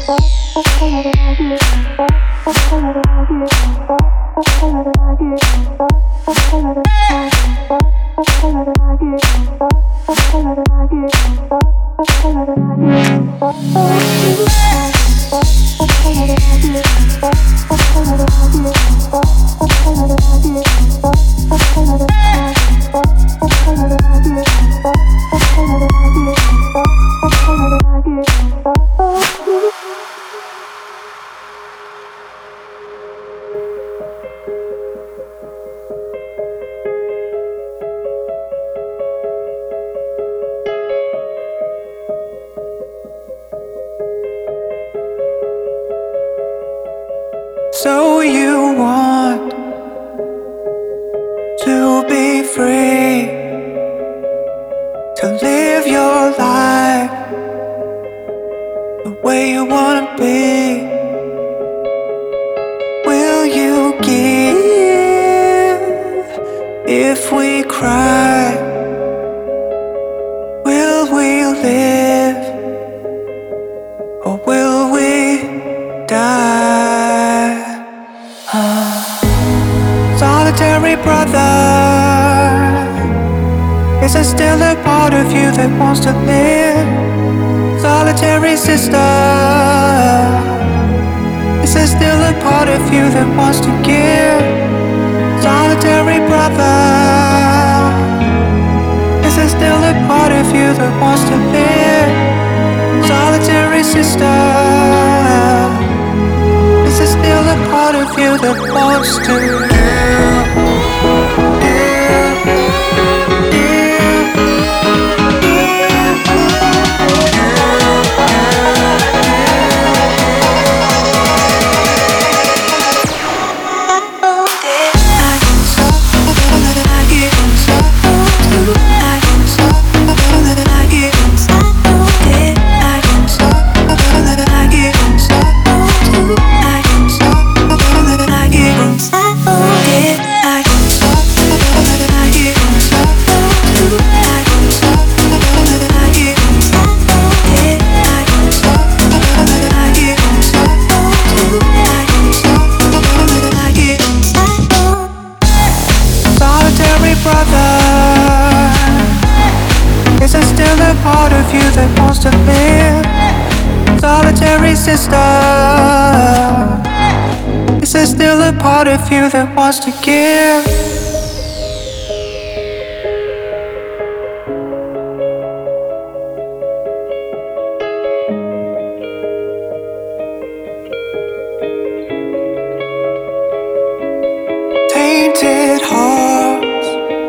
So you want to be free, to live your life the way you wanna be. Will you give if we cry? Will we live or will we die? Solitary brother, is there still a part of you that wants to live? Solitary sister, is there still a part of you that wants to give? Solitary brother, is there still a part of you that wants to live? Solitary sister, is there still a part of you that wants to live? Is there still a part of you that wants to live? Solitary sister, is there still a part of you that wants to give? Tainted hearts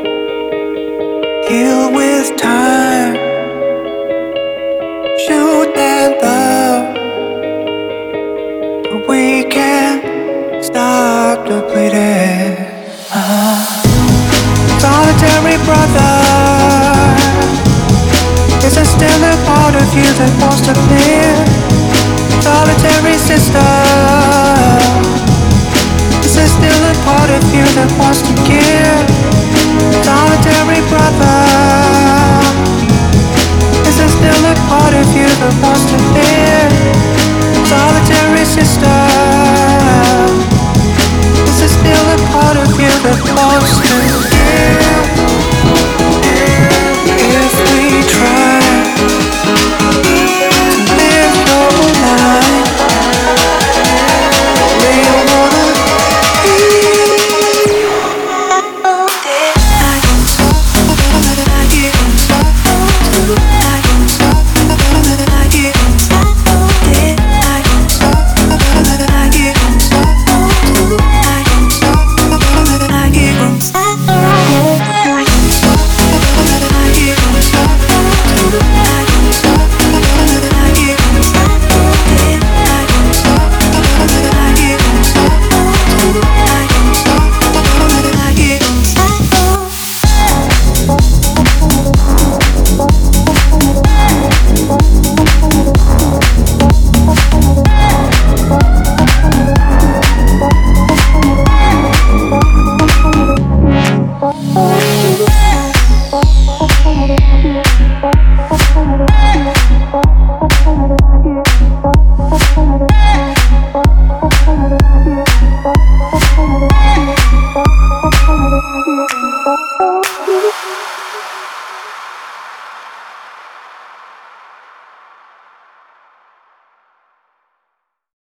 heal with time. Shoot and love, but we can't stop the bleeding. Solitary brother, is there still a part of you that wants to live? Solitary sister, is there still a part of you that wants to give? Solitary brother, is there still a part of you that wants to live? Solitary sister, is there still a part of you that wants to live? If we try to live your life the way you wanna be.